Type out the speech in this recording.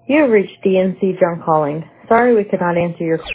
You have reached DNC Junk Calling. Sorry we could not answer your call.